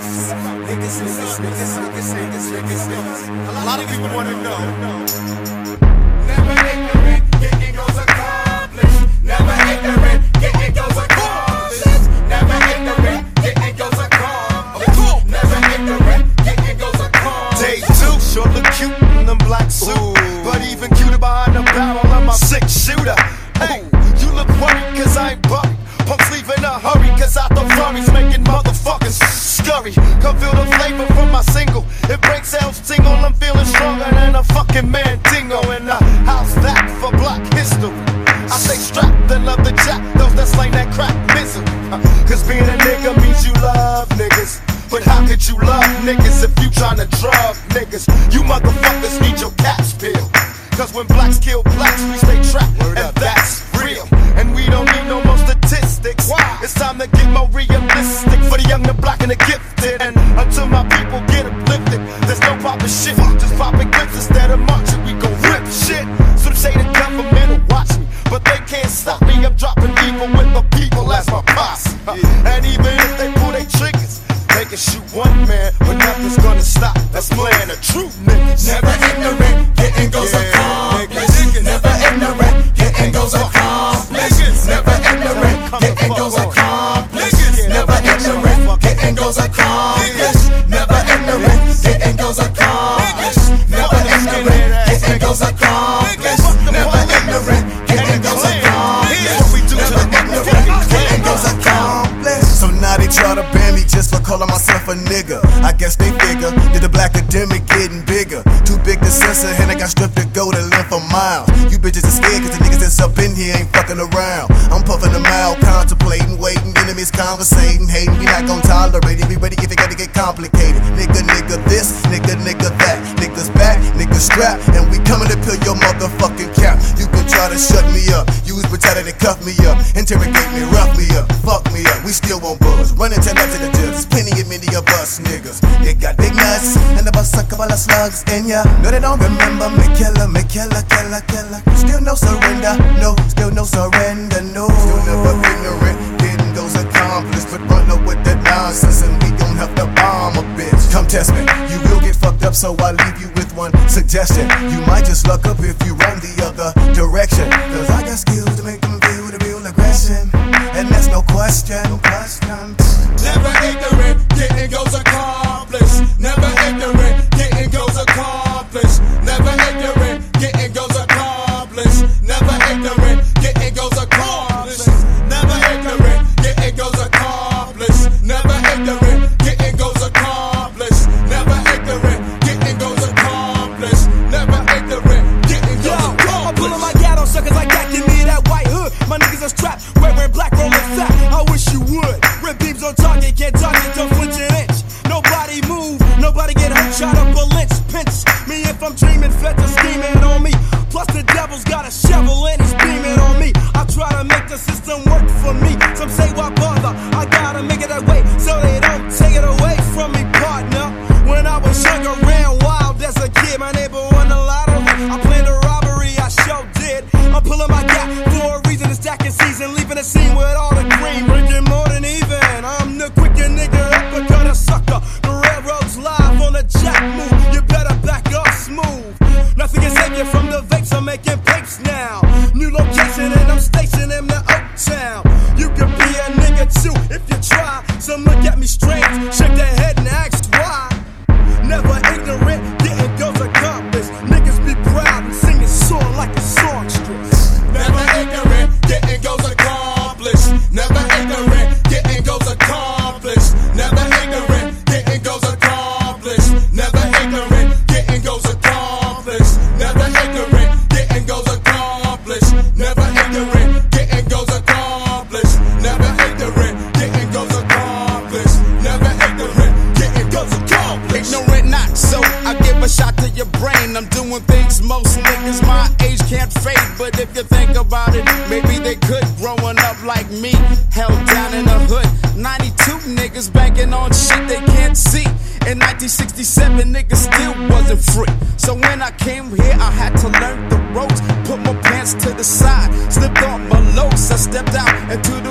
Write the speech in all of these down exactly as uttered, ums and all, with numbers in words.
Niggas, niggas, niggas, niggas, niggas, niggas, niggas. A lot of people wanna know. Never ignorant, getting goals accomplished. Never ignorant, getting goals accomplished. Never ignorant, getting goals accomplished. Never ignorant, getting goals accomplished. Day two, sure look cute in them black suit, but even cuter behind the barrel of my six shooter. Hey, you look worried cause I ain't buried. Punks leave in a hurry cause out the Ferraris making motherfuckers scurry. Come feel the flavor from my single. It breaks sounds tingle. I'm feeling stronger than a fucking Mandingo. And uh, how's that for black history? I stay strapped and love the jack, those that slang that crack misery. uh, Cause being a nigga means you love niggas. But how could you love niggas if you tryna drug niggas? You motherfuckers need your caps peeled. Cause when blacks kill blacks, we stay trapped, and that's real. And we don't need no more statistics. It's time to get more realistic for the young, the black, and the gifted. And until my people get uplifted, there's no poppin' shit, just poppin' clips instead of marching. We gon' rip shit. Some say the government will watch me, but they can't stop me. I'm dropping evil with the people as my boss. And even if they pull their triggers, they can shoot one man, but nothing's gonna stop us playing the true niggas. Never ignorant, getting goals accomplished. Never ignorant, getting goals accomplished. Never ignorant, getting goals accomplished. Never ignorant, getting goals accomplished. Never ignorant, getting goals accomplished. Never ignorant, getting goals accomplished. Never ignorant, getting goals accomplished. Never ignorant, getting goals accomplished. So now they try to ban me just for calling myself a nigga. I guess they figure that the black academic getting bigger. Too big to censor, and I got stripped to go to live for miles. You bitches are scared cause the niggas that's up in here ain't fucking around. I'm puffing them out, contemplating, waiting, enemies conversating, hating. We not gon' tolerate it, be ready if it gotta get complicated. Nigga, nigga this, nigga, nigga that. Niggas back, niggas strapped, and we coming to peel your motherfucking cap. You can try to shut me up, use brutality to cuff me up, interrogate me, rough me up, fuck me up. We still won't buzz, running ten up to the judge. There's plenty of many of us niggas. They got big nuts, and the bus suck a couple of slugs in ya. No, they don't remember me, killer, me, killer, killer, killer. Still no surrender, no, still no surrender, no. Still never ignorant, getting goals accomplished, but run up with that nonsense, and we gon' have to bomb a bitch. Come test me, you will get fucked up, so I leave you with one suggestion. You might just luck up if you run the other direction, cause I got skills to make them feel the real aggression, and that's no question, no question. Never ignorant, getting goals accomplished. Never ignorant, getting goals accomplished. Never ignorant, getting goals accomplished. Never ignorant, getting goals accomplished. Never ignorant, getting goals accomplished. Never ignorant, getting goals accomplished. Never ignorant, getting goals accomplished. Never ignorant, getting goals accomplished. I'm pulling my gat on suckers like that, give me that white hood. My niggas are strapped, wearing black, rolling fat. I wish you would. Red beams on target, can't target, don't flinch an inch. Nobody move, nobody get hurt, shot up a lynch. Pinch me if I'm dreaming, feds are scheming on me. Plus the devil's got a shovel and he's beaming on me. I try to make the system work for me. Some say why bother, I gotta make it that way so they don't take it away from me, partner. When I was younger, ran wild as a kid. My neighbor won the lottery, I planned a robbery, I sure did. I'm pulling my gap for a reason, it's stacking season. Leaving the scene with all the green, bringing more than even. I'm the quicker nigga, uppercut a sucker. The railroad's live on the jack move. You better back up smooth. Nothing can save you from the vapes, I'm making papes now. New location and I'm stationed in the Oak Town. You could be a nigga too if you try. Some look at me strange, shake their head and ask why. Never ignorant, getting goals accomplished. Niggas be proud and sing a song like a songstress. Never ignorant, getting goals accomplished. Never ignorant, getting goals accomplished. Never ignorant, getting goals accomplished. Never ignorant, getting goals accomplished. Never ignorant, getting goals accomplished. Never ignorant, getting goals accomplished. Never ignorant, getting goals accomplished. Never ignorant, getting goals accomplished. Ignorant not, so I give a shot to your brain. I'm doing things most niggas my age can't fade, but if you think about it, maybe they could. Growing up like me, held down in the hood. ninety-two niggas banking on shit they can't see. In nineteen sixty-seven, niggas still wasn't free. So when I came here, I had to learn the ropes. Put my pants to the side, slipped on my lows. I stepped out into the world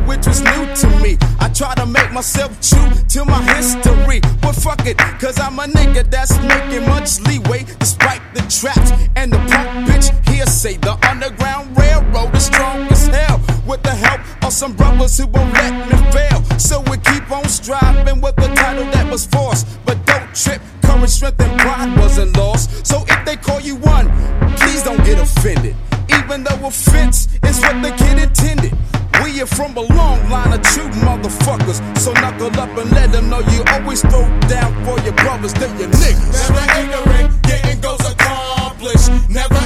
which was new to me. I try to make myself true to my history, but fuck it, cause I'm a nigga that's making much leeway despite the traps and the punk bitch hearsay. The Underground Railroad is strong as hell with the help of some brothers who won't let me fail. So we keep on striving with the title that was forced, but don't trip, courage, strength, and pride wasn't lost. So if they call you one, please don't get offended, even though offense is what the kid intended. We are from a long line of true motherfuckers, so knuckle up and let them know you always throw down for your brothers, then your niggas. Never ignorant, getting goals accomplished. Never